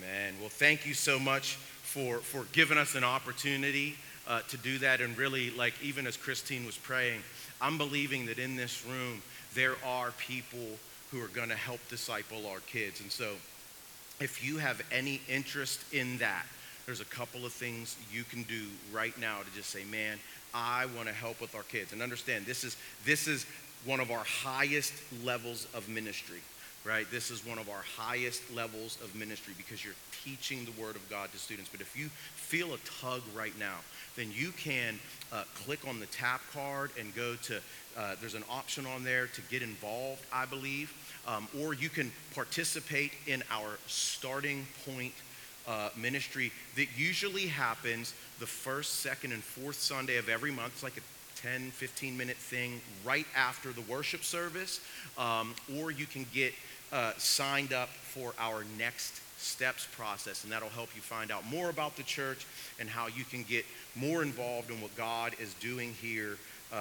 Amen. Well, thank you so much for giving us an opportunity to do that. And really, like even as Christine was praying, I'm believing that in this room, there are people who are going to help disciple our kids. And so if you have any interest in that, there's a couple of things you can do right now to just say, man, I want to help with our kids. And understand, this is one of our highest levels of ministry, right? This is one of our highest levels of ministry because you're teaching the Word of God to students. But if you feel a tug right now, then you can click on the tap card and go to, there's an option on there to get involved, I believe. Or you can participate in our starting point ministry that usually happens the first, second, and fourth Sunday of every month. It's like a 10, 15-minute thing right after the worship service. Or you can get signed up for our Next Steps process, and that'll help you find out more about the church and how you can get more involved in what God is doing here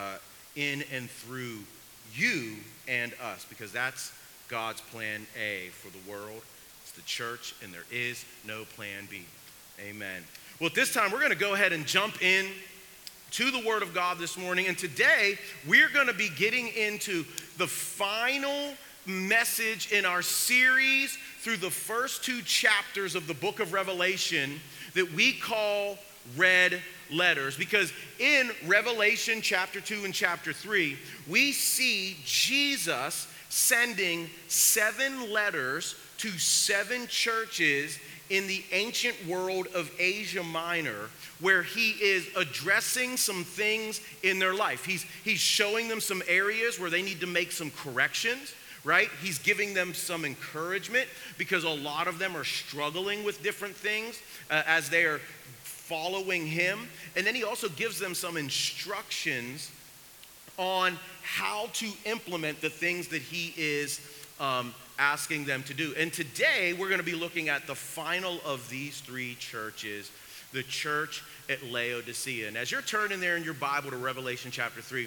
in and through you and us, because that's God's plan A for the world. It's the church, and there is no plan B. Amen. Well, at this time, we're going to go ahead and jump in to the Word of God this morning. And today, we're going to be getting into the final message in our series through the first two chapters of the book of Revelation that we call Red Letters. Because in Revelation chapter 2 and chapter 3, we see Jesus sending 7 letters to 7 churches in the ancient world of Asia Minor, where he is addressing some things in their life. He's showing them some areas where they need to make some corrections, right? He's giving them some encouragement because a lot of them are struggling with different things as they are following him. And then he also gives them some instructions on how to implement the things that he is asking them to do. And today we're going to be looking at the final of these 3 churches, the church at Laodicea. And as you're turning there in your Bible to Revelation chapter 3,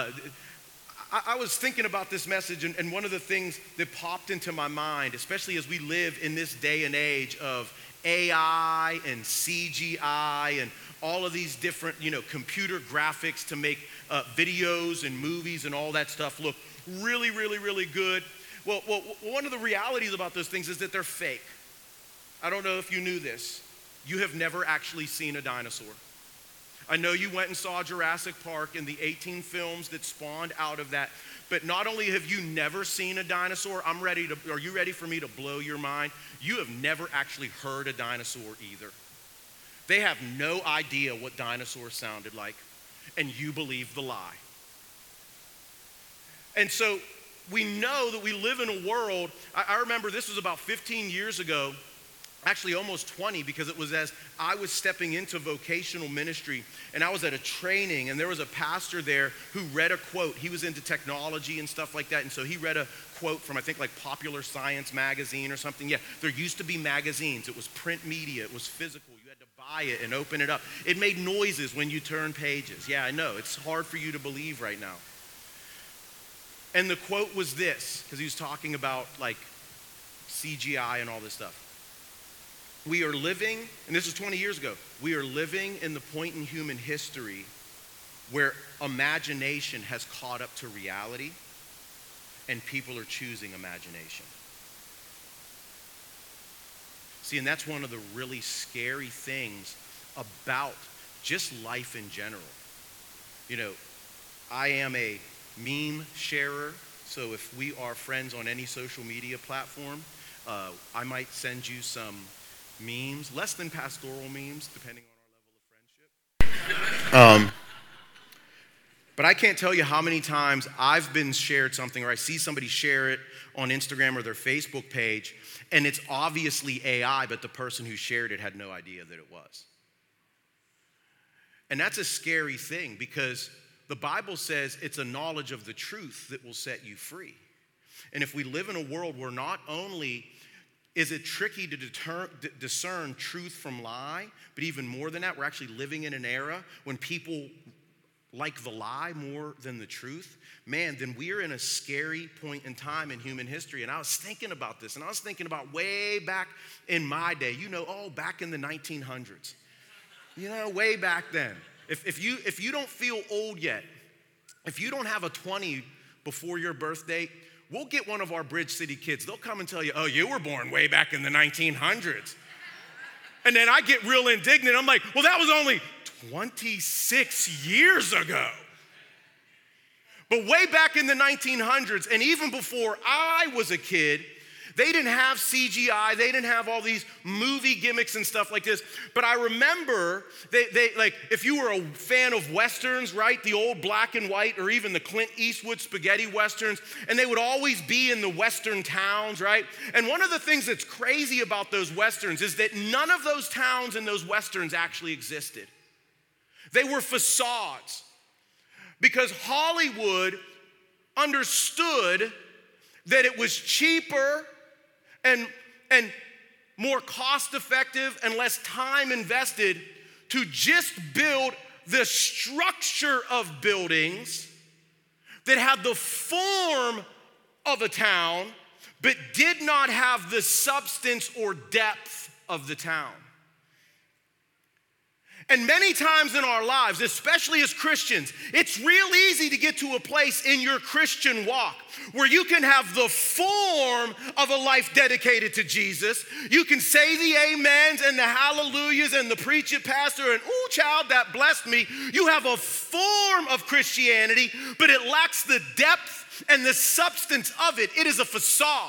I was thinking about this message, and one of the things that popped into my mind, especially as we live in this day and age of AI and CGI and all of these different, computer graphics to make videos and movies and all that stuff look really, really, really good. Well, one of the realities about those things is that they're fake. I don't know if you knew this. You have never actually seen a dinosaur. I know you went and saw Jurassic Park and the 18 films that spawned out of that, but not only have you never seen a dinosaur, are you ready for me to blow your mind? You have never actually heard a dinosaur either. They have no idea what dinosaurs sounded like, and you believe the lie. And so we know that we live in a world, I remember this was about 15 years ago, actually almost 20, because it was as I was stepping into vocational ministry, and I was at a training, and there was a pastor there who read a quote. He was into technology and stuff like that, and so he read a quote from, I think, like Popular Science magazine or something. Yeah, there used to be magazines. It was print media. It was physical. You had to buy it and open it up. It made noises when you turned pages. Yeah, I know. It's hard for you to believe right now. And the quote was this, because he was talking about like CGI and all this stuff. We are living, and this is 20 years ago, we are living in the point in human history where imagination has caught up to reality and people are choosing imagination. See, and that's one of the really scary things about just life in general. I am a meme sharer, so if we are friends on any social media platform, I might send you some memes, less than pastoral memes, depending on our level of friendship. But I can't tell you how many times I've been shared something, or I see somebody share it on Instagram or their Facebook page, and it's obviously AI, but the person who shared it had no idea that it was. And that's a scary thing, because the Bible says it's a knowledge of the truth that will set you free. And if we live in a world where not only is it tricky to discern truth from lie, but even more than that, we're actually living in an era when people like the lie more than the truth, man, then we're in a scary point in time in human history. And I was thinking about this, and I was thinking about way back in my day, back in the 1900s, way back then. If you don't feel old yet, if you don't have a 20 before your birth date, we'll get one of our Bridge City kids. They'll come and tell you, oh, you were born way back in the 1900s. And then I get real indignant. I'm like, well, that was only 26 years ago. But way back in the 1900s, and even before I was a kid, they didn't have CGI. They didn't have all these movie gimmicks and stuff like this. But I remember, they like, if you were a fan of Westerns, right? The old black and white, or even the Clint Eastwood spaghetti Westerns, and they would always be in the Western towns, right? And one of the things that's crazy about those Westerns is that none of those towns in those Westerns actually existed. They were facades. Because Hollywood understood that it was cheaper and more cost-effective and less time invested to just build the structure of buildings that had the form of a town but did not have the substance or depth of the town. And many times in our lives, especially as Christians, it's real easy to get to a place in your Christian walk where you can have the form of a life dedicated to Jesus. You can say the amens and the hallelujahs and the preach it pastor and ooh child, that blessed me. You have a form of Christianity, but it lacks the depth and the substance of it. It is a facade.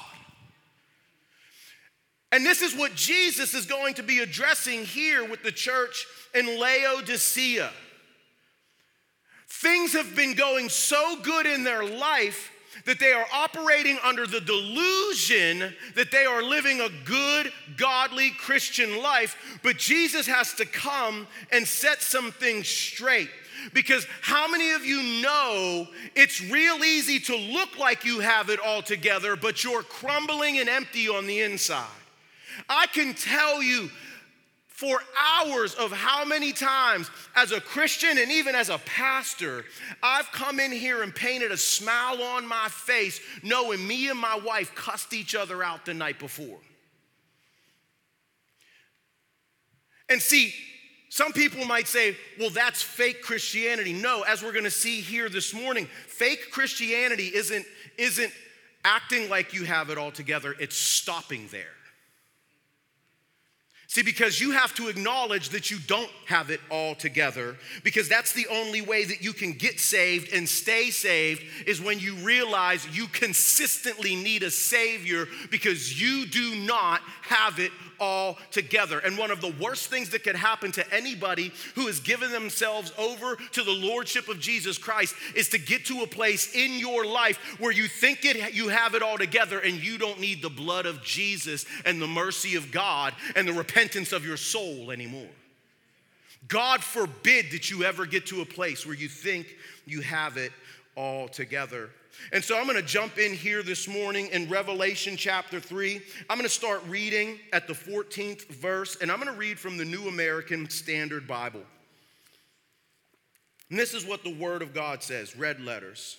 And this is what Jesus is going to be addressing here with the church in Laodicea. Things have been going so good in their life that they are operating under the delusion that they are living a good, godly Christian life, but Jesus has to come and set some things straight. Because how many of you know it's real easy to look like you have it all together, but you're crumbling and empty on the inside? I can tell you for hours of how many times as a Christian and even as a pastor, I've come in here and painted a smile on my face knowing me and my wife cussed each other out the night before. And see, some people might say, well, that's fake Christianity. No, as we're going to see here this morning, fake Christianity isn't acting like you have it all together. It's stopping there. See, because you have to acknowledge that you don't have it all together, because that's the only way that you can get saved and stay saved is when you realize you consistently need a Savior because you do not have it all together. And one of the worst things that could happen to anybody who has given themselves over to the Lordship of Jesus Christ is to get to a place in your life where you think you have it all together and you don't need the blood of Jesus and the mercy of God and the repentance of your soul anymore. God forbid that you ever get to a place where you think you have it all together. And so I'm going to jump in here this morning in Revelation chapter 3. I'm going to start reading at the 14th verse, and I'm going to read from the New American Standard Bible. And this is what the Word of God says, red letters.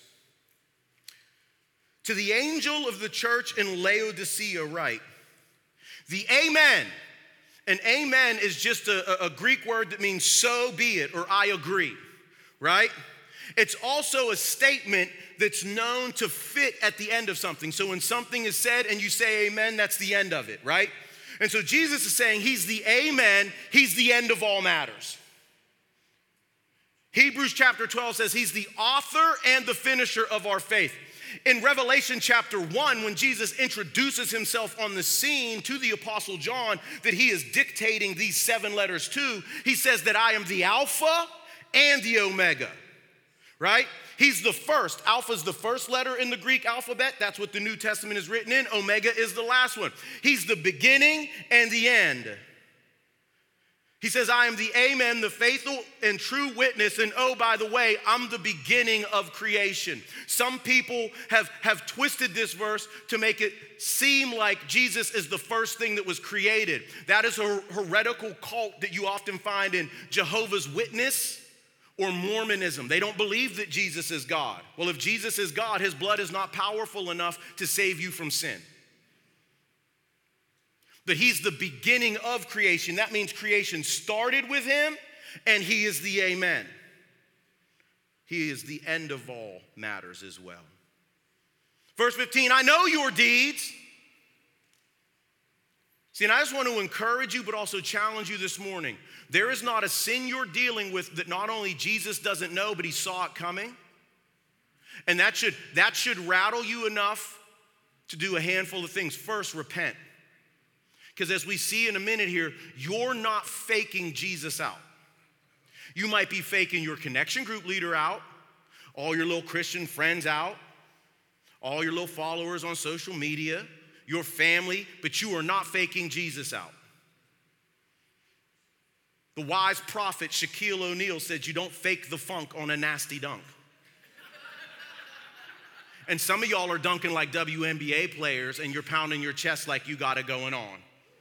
To the angel of the church in Laodicea write, the Amen. And amen is just a Greek word that means so be it, or I agree, right? It's also a statement that's known to fit at the end of something. So when something is said and you say amen, that's the end of it, right? And so Jesus is saying he's the amen, he's the end of all matters. Hebrews chapter 12 says he's the author and the finisher of our faith. In Revelation chapter 1, when Jesus introduces himself on the scene to the Apostle John that he is dictating these 7 letters to, he says that I am the Alpha and the Omega, right? He's the first. Alpha is the first letter in the Greek alphabet. That's what the New Testament is written in. Omega is the last one. He's the beginning and the end. He says, I am the Amen, the faithful and true witness. And oh, by the way, I'm the beginning of creation. Some people have twisted this verse to make it seem like Jesus is the first thing that was created. That is a heretical cult that you often find in Jehovah's Witness or Mormonism. They don't believe that Jesus is God. Well, if Jesus is God, his blood is not powerful enough to save you from sin. That he's the beginning of creation. That means creation started with him, and he is the amen. He is the end of all matters as well. Verse 15, I know your deeds. See, and I just want to encourage you, but also challenge you this morning. There is not a sin you're dealing with that not only Jesus doesn't know, but he saw it coming. And that should rattle you enough to do a handful of things. First, repent. Because as we see in a minute here, you're not faking Jesus out. You might be faking your connection group leader out, all your little Christian friends out, all your little followers on social media, your family, but you are not faking Jesus out. The wise prophet Shaquille O'Neal said you don't fake the funk on a nasty dunk. And some of y'all are dunking like WNBA players and you're pounding your chest like you got it going on.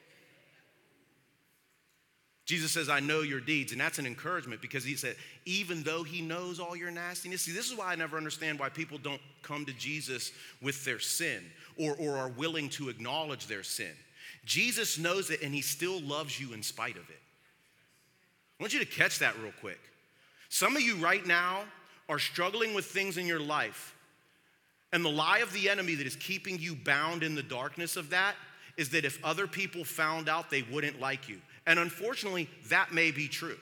Jesus says, I know your deeds, and that's an encouragement because he said, even though he knows all your nastiness. See, this is why I never understand why people don't come to Jesus with their sin or are willing to acknowledge their sin. Jesus knows it, and he still loves you in spite of it. I want you to catch that real quick. Some of you right now are struggling with things in your life, and the lie of the enemy that is keeping you bound in the darkness of that is that if other people found out, they wouldn't like you. And unfortunately, that may be true.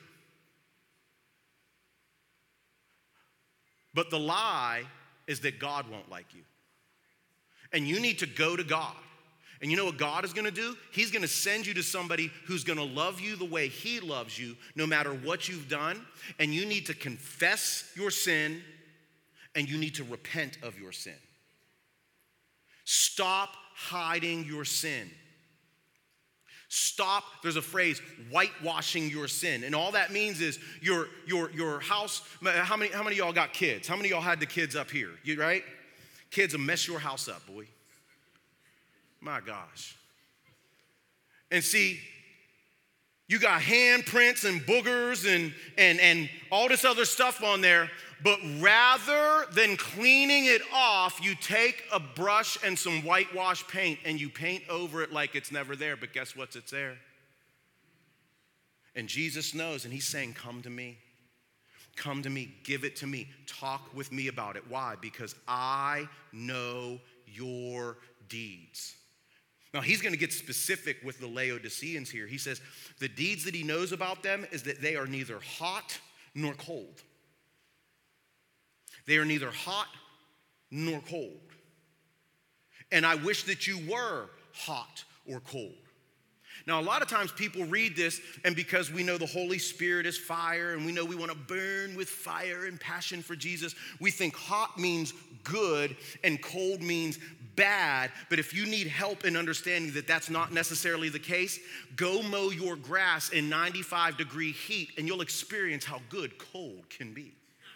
But the lie is that God won't like you. And you need to go to God. And you know what God is going to do? He's going to send you to somebody who's going to love you the way he loves you, no matter what you've done. And you need to confess your sin, and you need to repent of your sin. Stop hiding your sin. Stop, there's a phrase, whitewashing your sin. And all that means is your house, how many of y'all got kids? How many of y'all had the kids up here? You right? Kids will mess your house up, boy. My gosh. And see, you got handprints and boogers and all this other stuff on there, but rather than cleaning it off, you take a brush and some whitewash paint and you paint over it like it's never there, but guess what? It's there. And Jesus knows, and he's saying, come to me. Come to me, give it to me, talk with me about it. Why? Because I know your deeds. Now, he's going to get specific with the Laodiceans here. He says the deeds that he knows about them is that they are neither hot nor cold. They are neither hot nor cold. And I wish that you were hot or cold. Now, a lot of times people read this, and because we know the Holy Spirit is fire, and we know we want to burn with fire and passion for Jesus, we think hot means good and cold means bad. But if you need help in understanding that that's not necessarily the case, go mow your grass in 95-degree heat, and you'll experience how good cold can be.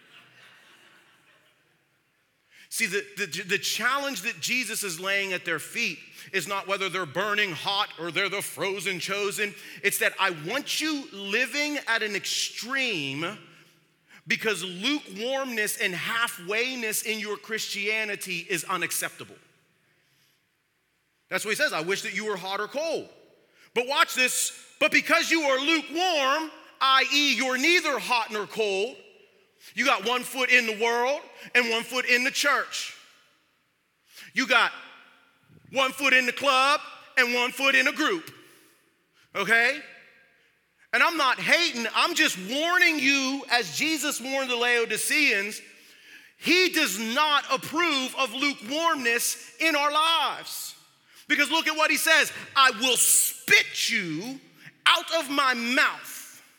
See, the challenge that Jesus is laying at their feet is not whether they're burning hot or they're the frozen chosen. It's that I want you living at an extreme because lukewarmness and halfwayness in your Christianity is unacceptable. That's what he says. I wish that you were hot or cold. But watch this. But because you are lukewarm, i.e. you're neither hot nor cold, you got 1 foot in the world and 1 foot in the church. You got 1 foot in the club and 1 foot in a group. Okay? And I'm not hating, I'm just warning you, as Jesus warned the Laodiceans, he does not approve of lukewarmness in our lives. Because look at what he says, I will spit you out of my mouth.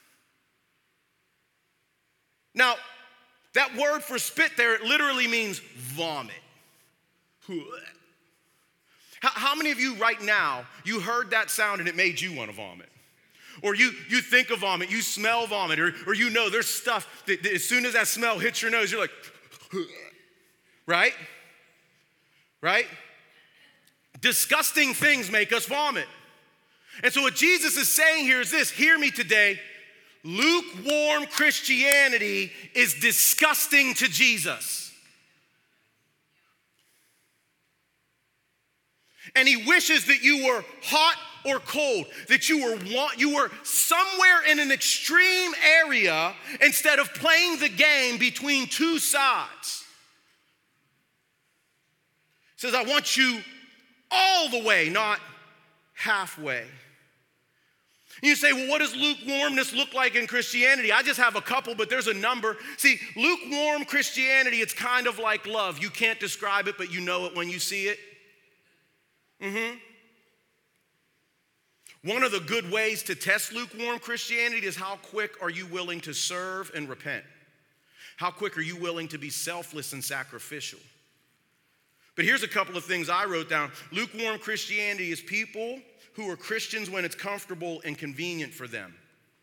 Now, that word for spit there, it literally means vomit. How many of you right now, you heard that sound and it made you want to vomit? Or you think of vomit, you smell vomit, or you know there's stuff that as soon as that smell hits your nose, you're like, right? Right? Disgusting things make us vomit. And so what Jesus is saying here is this, hear me today, lukewarm Christianity is disgusting to Jesus. And he wishes that you were hot or cold, that you were somewhere in an extreme area instead of playing the game between two sides. He says, I want you all the way, not halfway. You say, well, what does lukewarmness look like in Christianity? I just have a couple, but there's a number. See, lukewarm Christianity, it's kind of like love. You can't describe it, but you know it when you see it. One of the good ways to test lukewarm Christianity is how quick are you willing to serve and repent? How quick are you willing to be selfless and sacrificial? But here's a couple of things I wrote down. Lukewarm Christianity is people who are Christians when it's comfortable and convenient for them,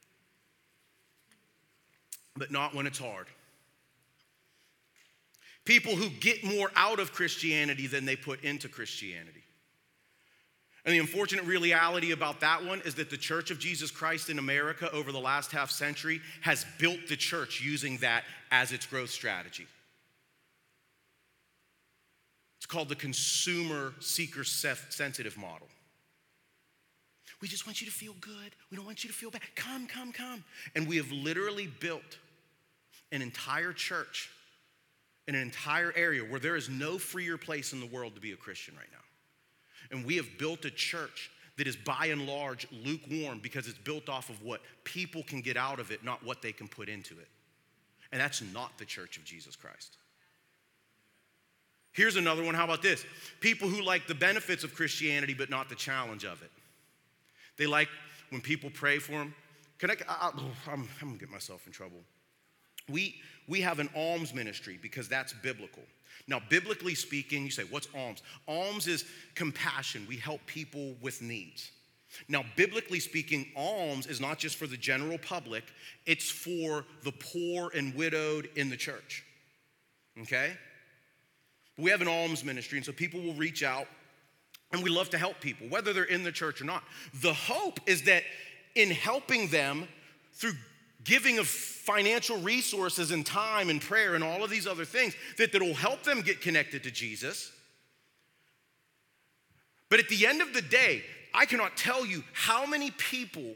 but not when it's hard. People who get more out of Christianity than they put into Christianity. And the unfortunate reality about that one is that the Church of Jesus Christ in America over the last half century has built the church using that as its growth strategy. It's called the consumer seeker sensitive model. We just want you to feel good. We don't want you to feel bad. Come. And we have literally built an entire church in an entire area where there is no freer place in the world to be a Christian right now. And we have built a church that is by and large lukewarm because it's built off of what people can get out of it, not what they can put into it. And that's not the Church of Jesus Christ. Here's another one. How about this? People who like the benefits of Christianity but not the challenge of it. They like when people pray for them. I'm going to get myself in trouble. We have an alms ministry because that's biblical. Now, biblically speaking, you say, what's alms? Alms is compassion. We help people with needs. Now, biblically speaking, alms is not just for the general public. It's for the poor and widowed in the church. Okay? We have an alms ministry, and so people will reach out, and we love to help people, whether they're in the church or not. The hope is that in helping them through giving of financial resources and time and prayer and all of these other things, that will help them get connected to Jesus. But at the end of the day, I cannot tell you how many people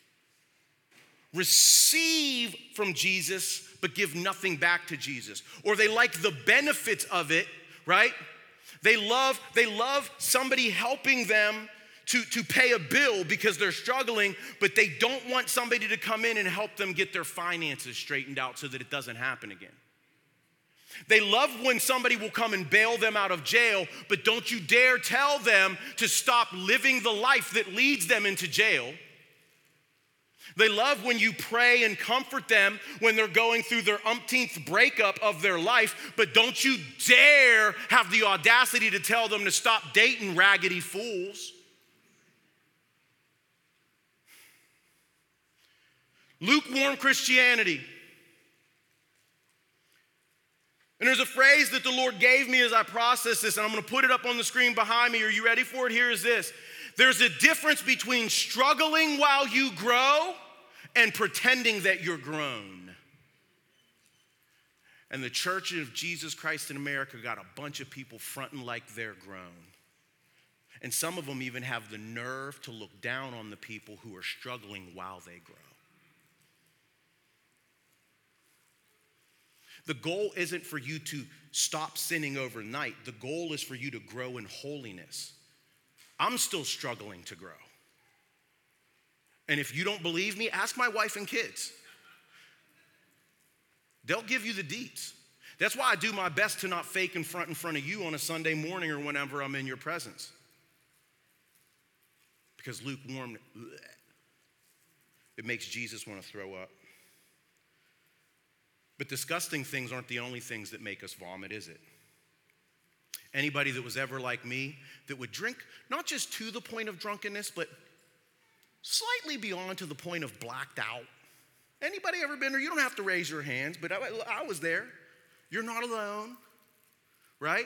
receive from Jesus but give nothing back to Jesus. Or they like the benefits of it, right? They love somebody helping them to pay a bill because they're struggling, but they don't want somebody to come in and help them get their finances straightened out so that it doesn't happen again. They love when somebody will come and bail them out of jail, but don't you dare tell them to stop living the life that leads them into jail. They love when you pray and comfort them when they're going through their umpteenth breakup of their life, but don't you dare have the audacity to tell them to stop dating raggedy fools. Lukewarm Christianity. And there's a phrase that the Lord gave me as I process this, and I'm going to put it up on the screen behind me. Are you ready for it? Here is this. There's a difference between struggling while you grow and pretending that you're grown. And the Church of Jesus Christ in America got a bunch of people fronting like they're grown. And some of them even have the nerve to look down on the people who are struggling while they grow. The goal isn't for you to stop sinning overnight. The goal is for you to grow in holiness. I'm still struggling to grow. And if you don't believe me, ask my wife and kids. They'll give you the deets. That's why I do my best to not fake in front of you on a Sunday morning or whenever I'm in your presence. Because lukewarm, it makes Jesus want to throw up. But disgusting things aren't the only things that make us vomit, is it? Anybody that was ever like me that would drink, not just to the point of drunkenness, but slightly beyond to the point of blacked out. Anybody ever been there? You don't have to raise your hands, but I was there. You're not alone, right?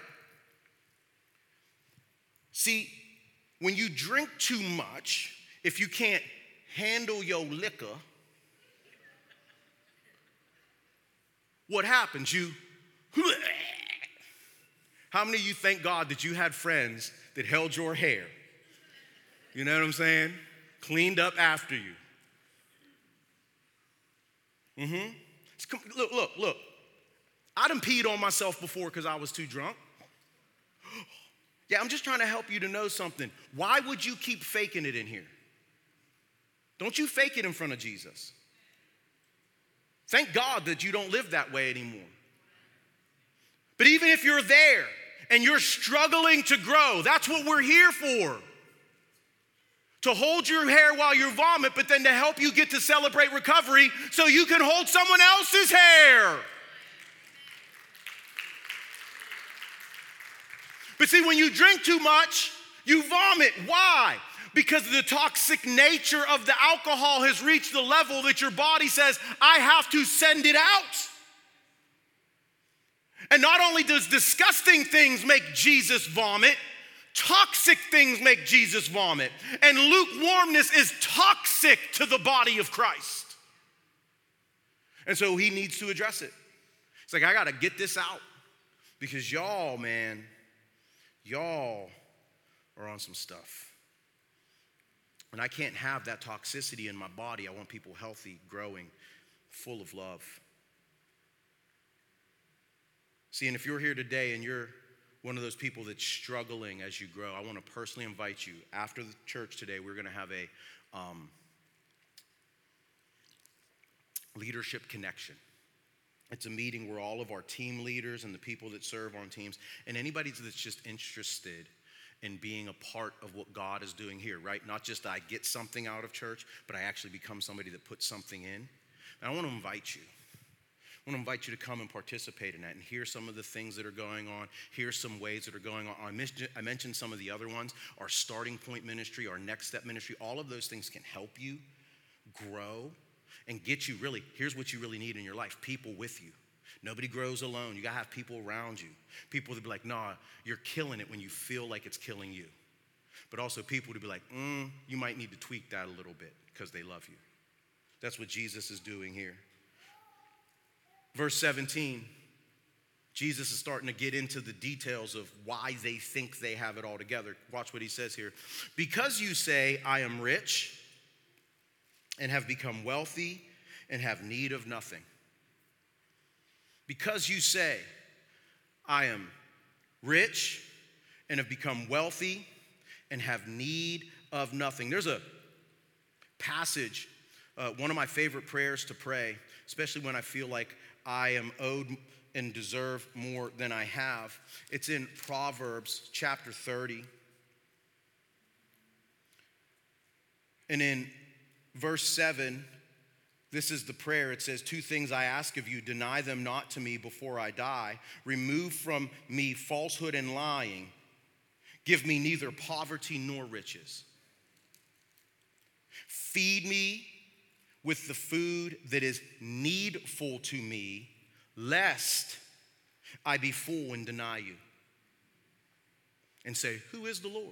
See, when you drink too much, if you can't handle your liquor, what happens? How many of you thank God that you had friends that held your hair? You know what I'm saying? Cleaned up after you. Look. I done peed on myself before because I was too drunk. Yeah, I'm just trying to help you to know something. Why would you keep faking it in here? Don't you fake it in front of Jesus. Thank God that you don't live that way anymore. But even if you're there and you're struggling to grow, that's what we're here for. To hold your hair while you vomit, but then to help you get to celebrate recovery so you can hold someone else's hair. But see, when you drink too much, you vomit. Why? Because the toxic nature of the alcohol has reached the level that your body says, I have to send it out. And not only does disgusting things make Jesus vomit, toxic things make Jesus vomit. And lukewarmness is toxic to the body of Christ. And so he needs to address it. It's like, I got to get this out. Because y'all, man, y'all are on some stuff. And I can't have that toxicity in my body. I want people healthy, growing, full of love. See, and if you're here today and you're one of those people that's struggling as you grow, I want to personally invite you. After the church today, we're going to have a leadership connection. It's a meeting where all of our team leaders and the people that serve on teams and anybody that's just interested in being a part of what God is doing here, right? Not just I get something out of church, but I actually become somebody that puts something in. And I want to invite you. I want to invite you to come and participate in that and hear some of the things that are going on. Hear some ways that are going on. I mentioned some of the other ones. Our starting point ministry, our next step ministry, all of those things can help you grow and get you really, here's what you really need in your life, people with you. Nobody grows alone. You got to have people around you. People that be like, nah, you're killing it when you feel like it's killing you. But also people to be like, you might need to tweak that a little bit because they love you. That's what Jesus is doing here. Verse 17, Jesus is starting to get into the details of why they think they have it all together. Watch what he says here. Because you say, I am rich and have become wealthy and have need of nothing. Because you say, I am rich and have become wealthy and have need of nothing. There's a passage, one of my favorite prayers to pray, especially when I feel like I am owed and deserve more than I have. It's in Proverbs chapter 30. And in verse 7, this is the prayer. It says, 2 things I ask of you, deny them not to me before I die. Remove from me falsehood and lying. Give me neither poverty nor riches. Feed me with the food that is needful to me, lest I be full and deny you. And say, who is the Lord?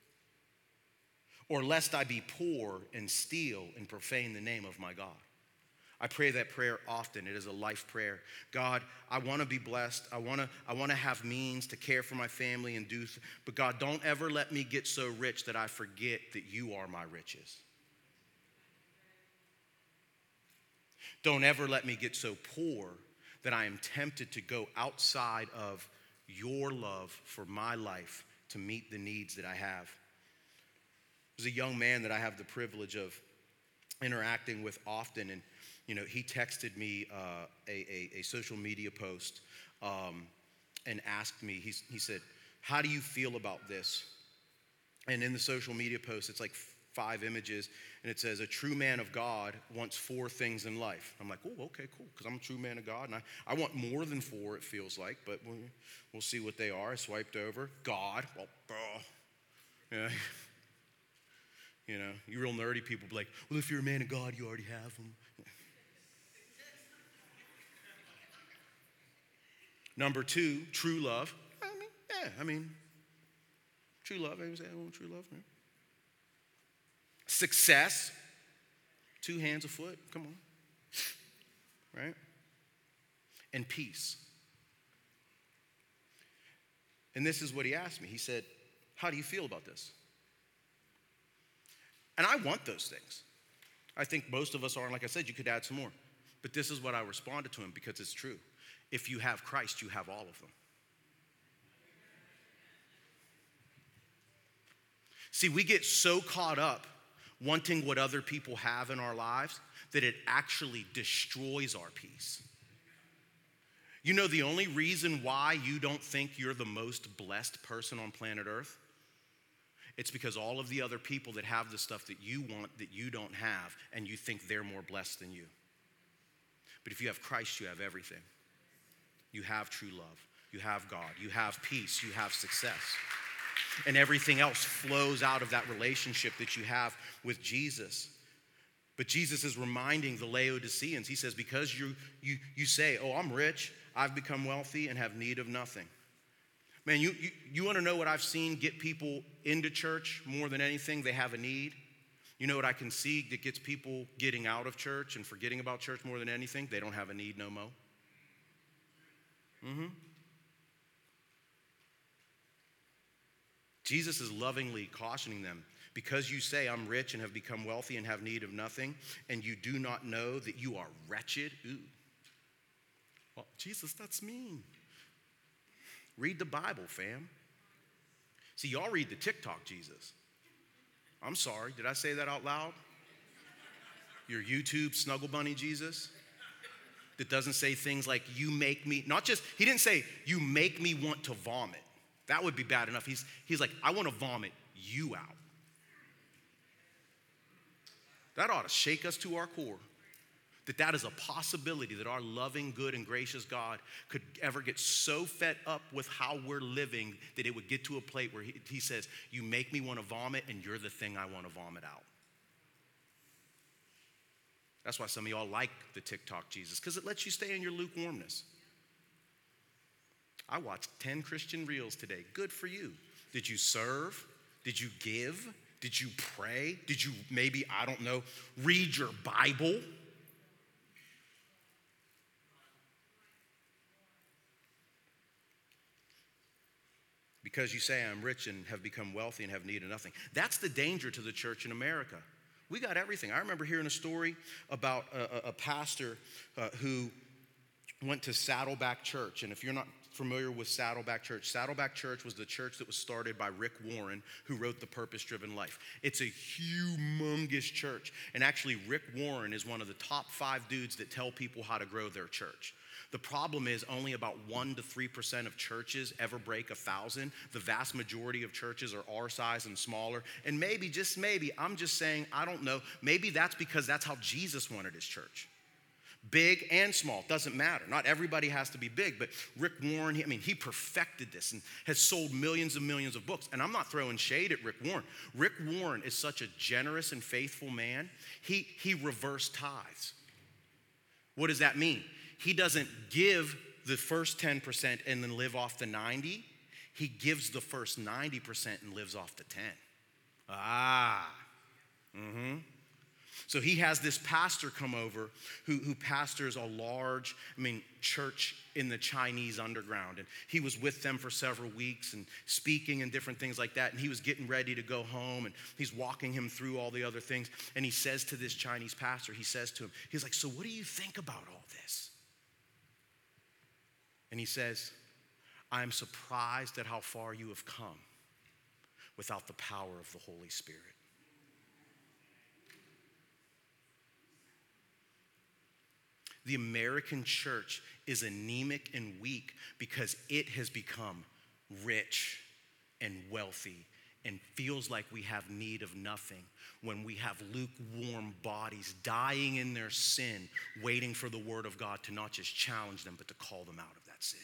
Or lest I be poor and steal and profane the name of my God. I pray that prayer often. It is a life prayer. God, I want to be blessed. I want to have means to care for my family and do, but God, don't ever let me get so rich that I forget that you are my riches. Don't ever let me get so poor that I am tempted to go outside of your love for my life to meet the needs that I have. There's a young man that I have the privilege of interacting with often, and he texted me a social media post and asked me, he said, how do you feel about this? And in the social media post, it's like 5 images, and it says, a true man of God wants 4 things in life. I'm like, oh, okay, cool, because I'm a true man of God, and I want more than 4, it feels like, but we'll see what they are. I swiped over. God, well, yeah. You real nerdy people be like, well, if you're a man of God, you already have them. Number 2, true love. True love. Everybody say, I want true love. Right? Success. 2 hands, a foot. Come on. Right? and peace. And this is what he asked me. He said, how do you feel about this? And I want those things. I think most of us are, and like I said, you could add some more. But this is what I responded to him because it's true. If you have Christ, you have all of them. See, we get so caught up wanting what other people have in our lives that it actually destroys our peace. You know the only reason why you don't think you're the most blessed person on planet Earth? It's because all of the other people that have the stuff that you want that you don't have, and you think they're more blessed than you. But if you have Christ, you have everything. You have true love. You have God. You have peace. You have success. And everything else flows out of that relationship that you have with Jesus. But Jesus is reminding the Laodiceans, he says, because you say, oh, I'm rich, I've become wealthy and have need of nothing. Man, you want to know what I've seen get people into church more than anything? They have a need. You know what I can see that gets people getting out of church and forgetting about church more than anything? They don't have a need no more. Jesus is lovingly cautioning them, because you say, I'm rich and have become wealthy and have need of nothing, and you do not know that you are wretched. Ooh. Well, Jesus, that's mean. Read the Bible, fam. See, y'all read the TikTok Jesus. I'm sorry, did I say that out loud? Your YouTube snuggle bunny Jesus that doesn't say things like, you make me, not just, he didn't say, you make me want to vomit. That would be bad enough. He's like, I want to vomit you out. That ought to shake us to our core. That is a possibility that our loving, good, and gracious God could ever get so fed up with how we're living that it would get to a plate where he says, you make me want to vomit and you're the thing I want to vomit out. That's why some of y'all like the TikTok Jesus, because it lets you stay in your lukewarmness. I watched 10 Christian reels today. Good for you. Did you serve? Did you give? Did you pray? Did you maybe, I don't know, read your Bible? Because you say I'm rich and have become wealthy and have need of nothing. That's the danger to the church in America. We got everything. I remember hearing a story about a pastor who went to Saddleback Church. And if you're not familiar with Saddleback Church was the church that was started by Rick Warren, who wrote The Purpose-Driven Life. It's a humongous church. And actually, Rick Warren is one of the top 5 dudes that tell people how to grow their church. The problem is only about 1% to 3% of churches ever break 1,000. The vast majority of churches are our size and smaller. And maybe, just maybe, I'm just saying, I don't know, maybe that's because that's how Jesus wanted his church. Big and small, doesn't matter. Not everybody has to be big, but Rick Warren, he perfected this and has sold millions and millions of books. And I'm not throwing shade at Rick Warren. Rick Warren is such a generous and faithful man. He reversed tithes. What does that mean? He doesn't give the first 10% and then live off the 90. He gives the first 90% and lives off the 10. So he has this pastor come over who pastors a large, church in the Chinese underground. And he was with them for several weeks and speaking and different things like that. And he was getting ready to go home and he's walking him through all the other things. And he says to this Chinese pastor, he's like, so what do you think about all this? And he says, I'm surprised at how far you have come without the power of the Holy Spirit. The American church is anemic and weak because it has become rich and wealthy and feels like we have need of nothing when we have lukewarm bodies dying in their sin, waiting for the word of God to not just challenge them, but to call them out of that sin.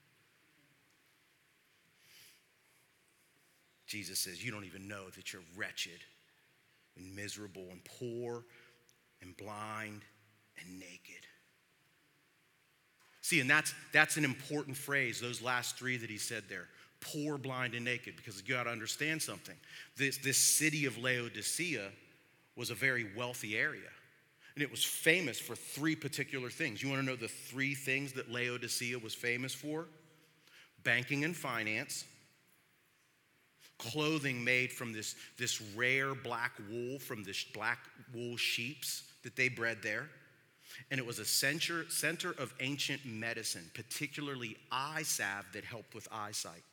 Jesus says, you don't even know that you're wretched and miserable and poor and blind and naked. See, and that's an important phrase, those last 3 that he said there. Poor, blind, and naked, because you got to understand something. This city of Laodicea was a very wealthy area. And it was famous for three particular things. You want to know the three things that Laodicea was famous for? Banking and finance, clothing made from this rare black wool, from this black wool sheeps that they bred there. And it was a center of ancient medicine, particularly eye salve that helped with eyesight.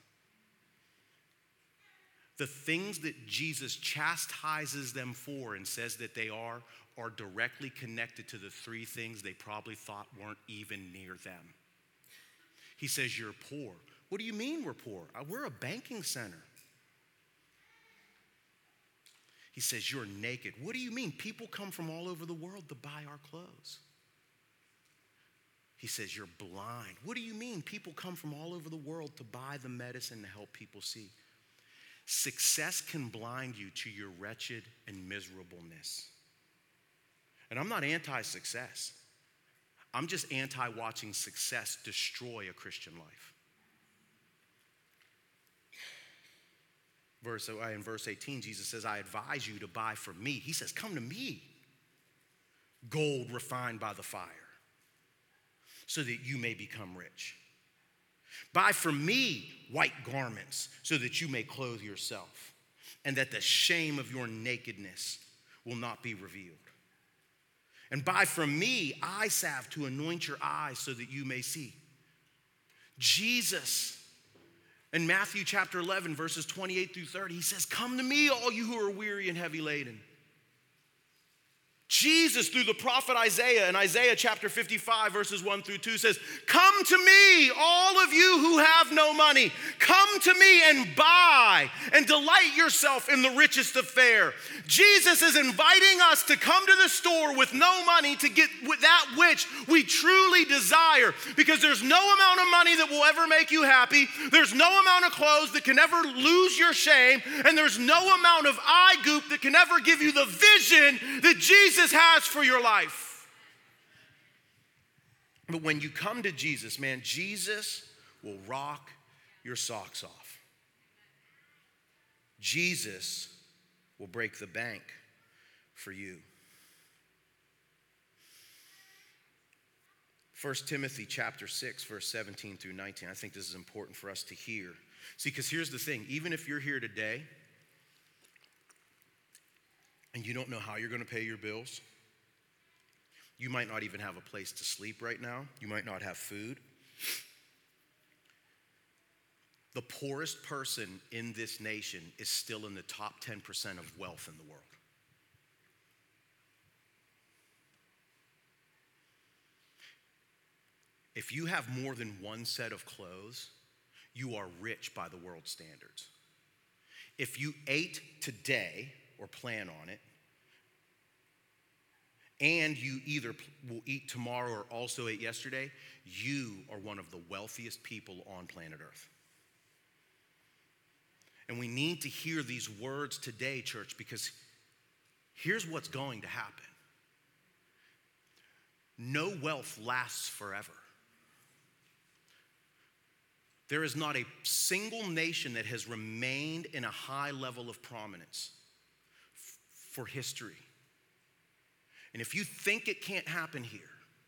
The things that Jesus chastises them for and says that they are directly connected to the three things they probably thought weren't even near them. He says, you're poor. What do you mean we're poor? We're a banking center. He says, you're naked. What do you mean? People come from all over the world to buy our clothes. He says, you're blind. What do you mean? People come from all over the world to buy the medicine to help people see. Success can blind you to your wretched and miserableness. And I'm not anti-success. I'm just anti-watching success destroy a Christian life. In verse 18, Jesus says, I advise you to buy from me. He says, come to me, gold refined by the fire, so that you may become rich. Buy from me white garments, so that you may clothe yourself, and that the shame of your nakedness will not be revealed. And buy from me eye salve to anoint your eyes, so that you may see. Jesus, in Matthew chapter 11, verses 28 through 30, he says, come to me, all you who are weary and heavy laden. Jesus, through the prophet Isaiah, in Isaiah chapter 55, verses 1 through 2, says, come to me, all of you who have no money. Come to me and buy and delight yourself in the richest of fare. Jesus is inviting us to come to the store with no money to get that which we truly desire, because there's no amount of money that will ever make you happy. There's no amount of clothes that can ever lose your shame, and there's no amount of eye goop that can ever give you the vision that Jesus has for your life. But when you come to Jesus, man, Jesus will rock your socks off. Jesus will break the bank for you. 1 Timothy chapter 6, verse 17 through 19. I think this is important for us to hear. See, because here's the thing. Even if you're here today and you don't know how you're going to pay your bills, you might not even have a place to sleep right now. You might not have food. The poorest person in this nation is still in the top 10% of wealth in the world. If you have more than one set of clothes, you are rich by the world's standards. If you ate today or plan on it, and you either will eat tomorrow or also ate yesterday, you are one of the wealthiest people on planet Earth. And we need to hear these words today, church, because here's what's going to happen. No wealth lasts forever. There is not a single nation that has remained in a high level of prominence for history. And if you think it can't happen here,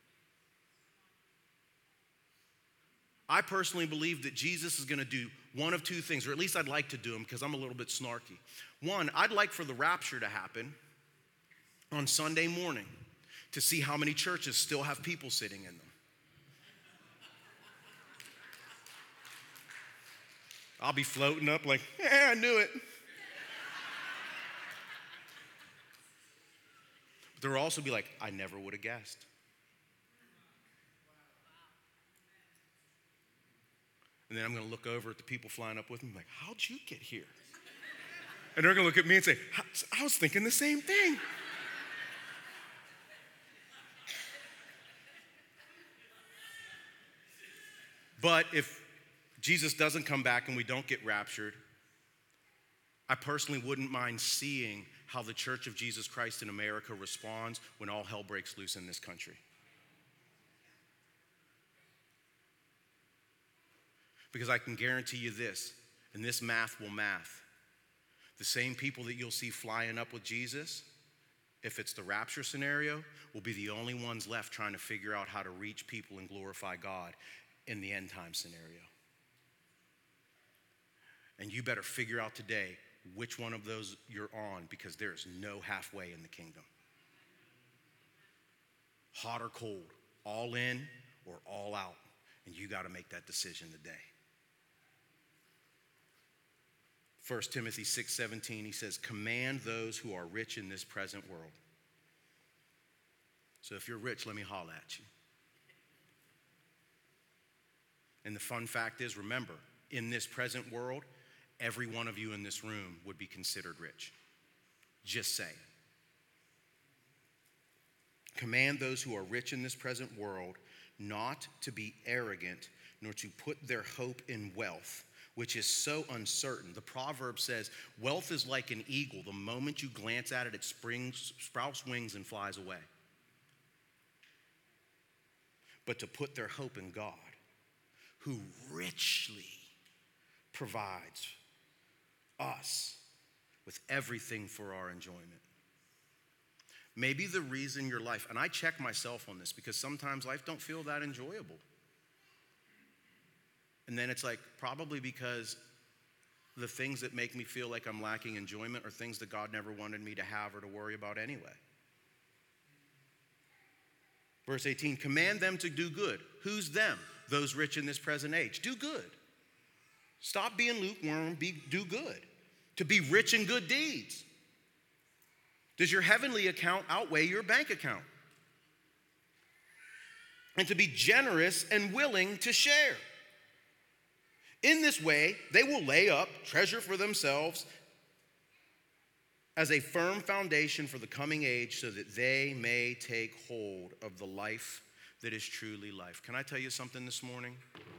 I personally believe that Jesus is going to do one of two things, or at least I'd like to do them because I'm a little bit snarky. One, I'd like for the rapture to happen on Sunday morning to see how many churches still have people sitting in them. I'll be floating up like, I knew it. But there will also be like, I never would have guessed. And then I'm going to look over at the people flying up with me like, how'd you get here? And they're going to look at me and say, I was thinking the same thing. But if Jesus doesn't come back and we don't get raptured, I personally wouldn't mind seeing how the Church of Jesus Christ in America responds when all hell breaks loose in this country. Because I can guarantee you this, and this math will math. The same people that you'll see flying up with Jesus if it's the rapture scenario, will be the only ones left trying to figure out how to reach people and glorify God in the end time scenario. And you better figure out today which one of those you're on, because there is no halfway in the kingdom. Hot or cold, all in or all out. And you got to make that decision today. 1 Timothy 6:17, he says, command those who are rich in this present world. So if you're rich, let me holler at you. And the fun fact is, remember, in this present world, every one of you in this room would be considered rich. Just saying. Command those who are rich in this present world not to be arrogant, nor to put their hope in wealth, which is so uncertain. The proverb says, wealth is like an eagle. The moment you glance at it, it sprouts wings and flies away. But to put their hope in God, who richly provides us with everything for our enjoyment. Maybe the reason your life, and I check myself on this because sometimes life don't feel that enjoyable. And then it's like, probably because the things that make me feel like I'm lacking enjoyment are things that God never wanted me to have or to worry about anyway. Verse 18, command them to do good. Who's them? Those rich in this present age. Do good. Stop being lukewarm, do good. To be rich in good deeds. Does your heavenly account outweigh your bank account? And to be generous and willing to share. In this way, they will lay up treasure for themselves as a firm foundation for the coming age, so that they may take hold of the life that is truly life. Can I tell you something this morning?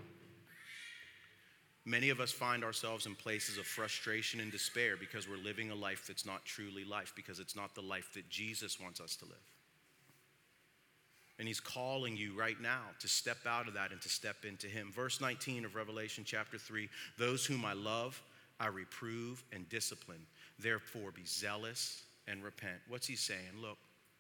Many of us find ourselves in places of frustration and despair because we're living a life that's not truly life, because it's not the life that Jesus wants us to live. And he's calling you right now to step out of that and to step into him. Verse 19 of Revelation chapter 3, those whom I love, I reprove and discipline. Therefore be zealous and repent. What's he saying? Look,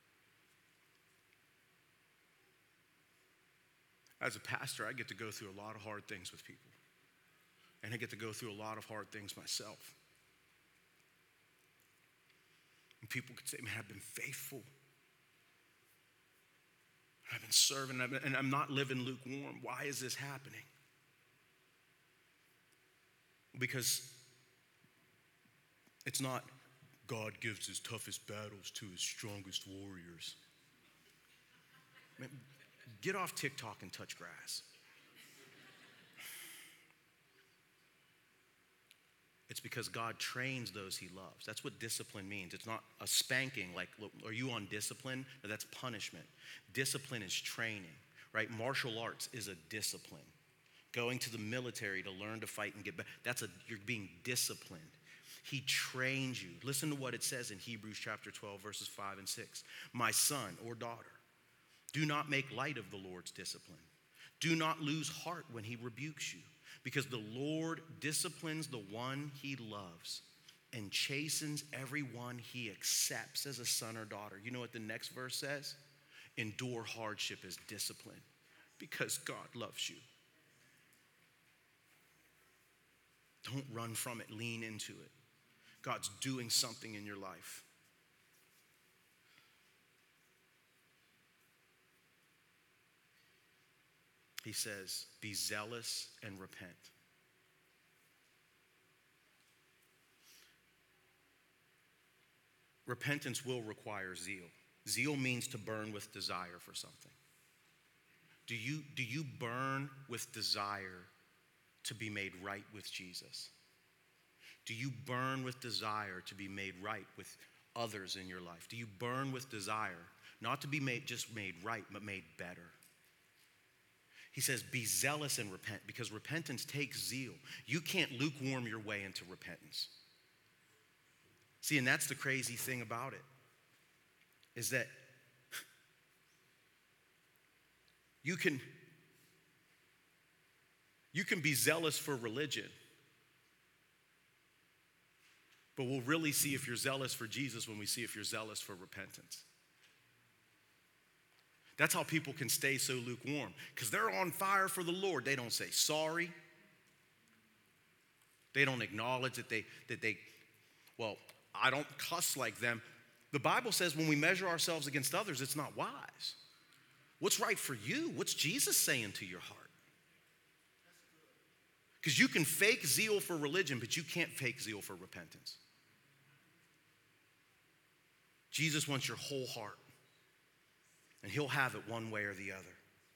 as a pastor, I get to go through a lot of hard things with people. And I get to go through a lot of hard things myself. And people could say, man, I've been faithful. I've been serving, and I'm not living lukewarm. Why is this happening? Because it's not God gives his toughest battles to his strongest warriors. Man, get off TikTok and touch grass. It's because God trains those he loves. That's what discipline means. It's not a spanking, like, look, are you on discipline? No, that's punishment. Discipline is training, right? Martial arts is a discipline. Going to the military to learn to fight and get back, you're being disciplined. He trains you. Listen to what it says in Hebrews chapter 12, verses 5 and 6. My son or daughter, do not make light of the Lord's discipline. Do not lose heart when he rebukes you. Because the Lord disciplines the one he loves and chastens everyone he accepts as a son or daughter. You know what the next verse says? Endure hardship as discipline, because God loves you. Don't run from it, lean into it. God's doing something in your life. He says, be zealous and repent. Repentance will require zeal. Zeal means to burn with desire for something. Do you burn with desire to be made right with Jesus? Do you burn with desire to be made right with others in your life? Do you burn with desire not to be just made right, but made better? He says, be zealous and repent, because repentance takes zeal. You can't lukewarm your way into repentance. See, and that's the crazy thing about it, is that you can be zealous for religion, But we'll really see if you're zealous for Jesus when we see if you're zealous for repentance. That's how people can stay so lukewarm, because they're on fire for the Lord. They don't say sorry. They don't acknowledge that they, well, I don't cuss like them. The Bible says when we measure ourselves against others, it's not wise. What's right for you? What's Jesus saying to your heart? Because you can fake zeal for religion, but you can't fake zeal for repentance. Jesus wants your whole heart, and he'll have it one way or the other.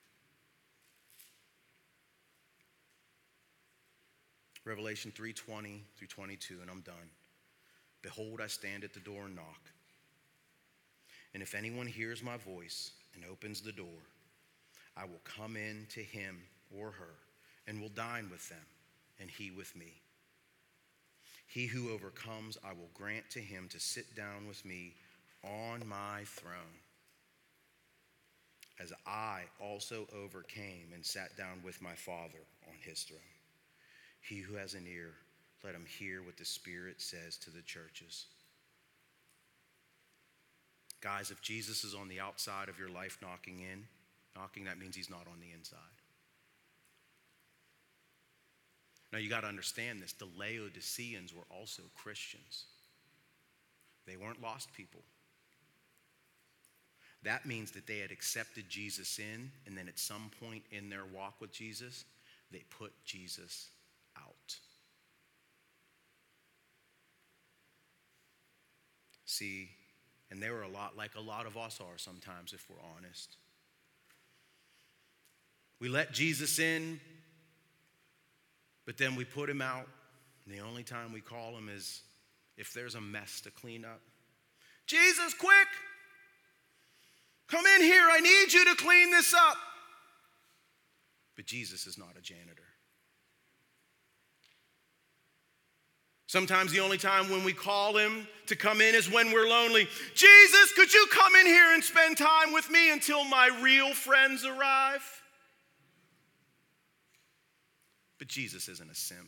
Revelation 3:20 through 22, and I'm done. Behold, I stand at the door and knock. And if anyone hears my voice and opens the door, I will come in to him or her and will dine with them, and he with me. He who overcomes, I will grant to him to sit down with me on my throne, as I also overcame and sat down with my Father on his throne. He who has an ear, let him hear what the Spirit says to the churches. Guys, if Jesus is on the outside of your life knocking, that means he's not on the inside. Now you got to understand this. The Laodiceans were also Christians. They weren't lost people. That means that they had accepted Jesus in, and then at some point in their walk with Jesus, they put Jesus out. See, and they were a lot like a lot of us are sometimes, if we're honest. We let Jesus in, but then we put him out. And the only time we call him is if there's a mess to clean up. Jesus, quick! Come in here, I need you to clean this up. But Jesus is not a janitor. Sometimes the only time when we call him to come in is when we're lonely. Jesus, could you come in here and spend time with me until my real friends arrive? But Jesus isn't a simp.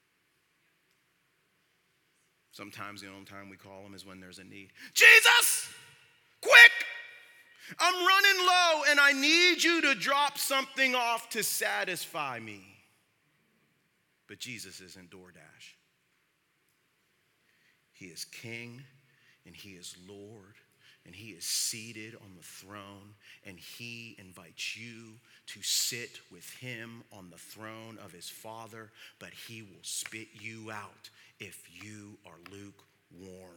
Sometimes the only time we call him is when there's a need. Jesus, quick! I'm running low and I need you to drop something off to satisfy me. But Jesus isn't DoorDash. He is King and he is Lord and he is seated on the throne, and he invites you to sit with him on the throne of his Father, but he will spit you out if you are lukewarm.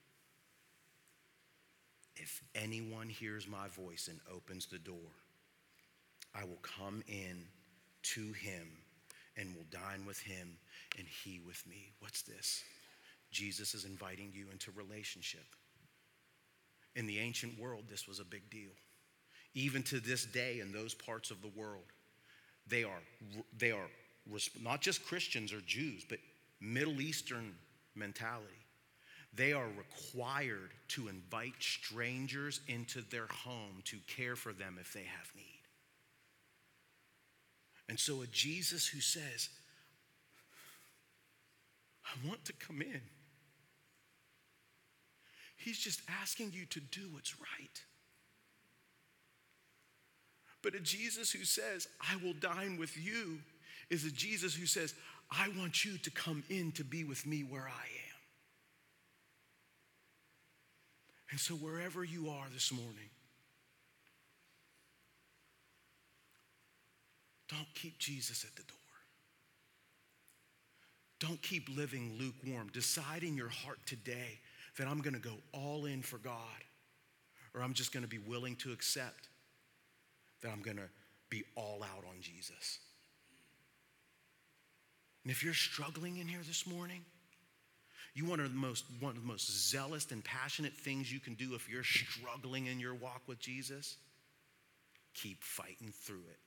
If anyone hears my voice and opens the door, I will come in to him and will dine with him and he with me. What's this? Jesus is inviting you into relationship. In the ancient world, this was a big deal. Even to this day, in those parts of the world, they are not just Christians or Jews, but Middle Eastern mentality. They are required to invite strangers into their home to care for them if they have need. And so a Jesus who says, I want to come in. He's just asking you to do what's right. But a Jesus who says, I will dine with you, is a Jesus who says, I want you to come in to be with me where I am. And so wherever you are this morning, don't keep Jesus at the door. Don't keep living lukewarm. Decide in your heart today that I'm going to go all in for God, or I'm just going to be willing to accept that I'm going to be all out on Jesus. And if you're struggling in here this morning, one of the most zealous and passionate things you can do if you're struggling in your walk with Jesus, keep fighting through it.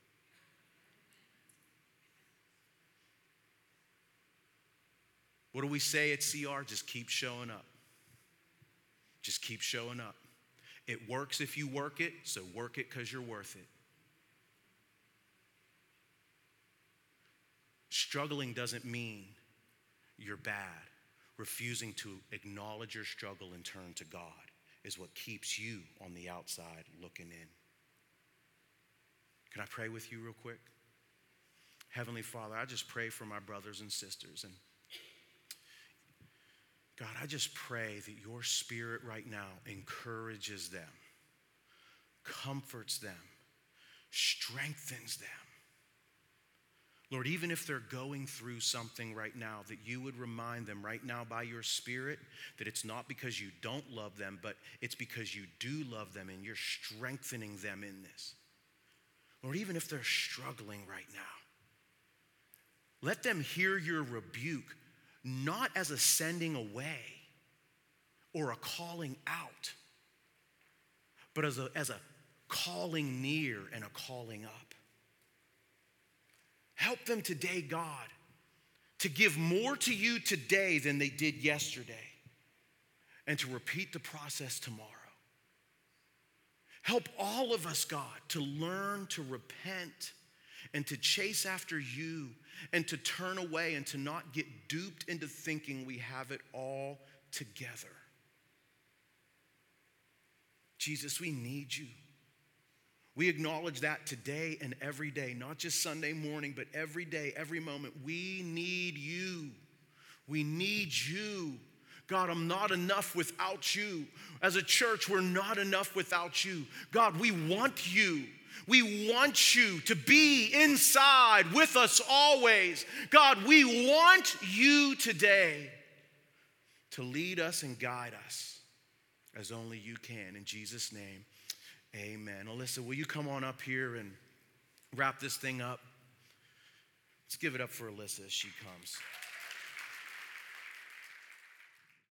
What do we say at CR? Just keep showing up. Just keep showing up. It works if you work it, so work it because you're worth it. Struggling doesn't mean you're bad. refusing to acknowledge your struggle and turn to God is what keeps you on the outside looking in. Can I pray with you real quick? Heavenly Father, I just pray for my brothers and sisters. And God, I just pray that your Spirit right now encourages them, comforts them, strengthens them. Lord, even if they're going through something right now, that you would remind them right now by your Spirit that it's not because you don't love them, but it's because you do love them and you're strengthening them in this. Lord, even if they're struggling right now, let them hear your rebuke, not as a sending away or a calling out, but as a calling near and a calling up. Help them today, God, to give more to you today than they did yesterday, and to repeat the process tomorrow. Help all of us, God, to learn to repent and to chase after you and to turn away and to not get duped into thinking we have it all together. Jesus, we need you. We acknowledge that today and every day, not just Sunday morning, but every day, every moment. We need you. We need you. God, I'm not enough without you. As a church, we're not enough without you. God, we want you. We want you to be inside with us always. God, we want you today to lead us and guide us as only you can. In Jesus' name, amen. Alyssa, will you come on up here and wrap this thing up? Let's give it up for Alyssa as she comes.